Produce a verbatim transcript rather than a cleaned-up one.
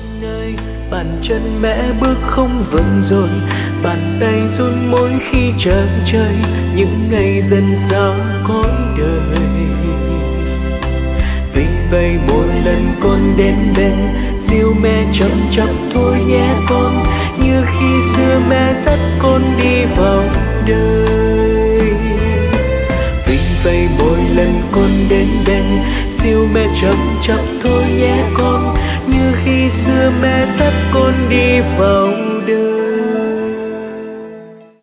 ơi, bàn chân mẹ bước không vững rồi, bàn tay run mỗi khi chạm trời, những ngày dần xa cõi đời. Vì vậy mỗi lần con đến bên, dìu mẹ chậm chậm thôi nhé con, như khi xưa mẹ dắt con đi vào đời. Vì vậy mỗi lần con đến bên, dìu mẹ chậm chậm thôi nhé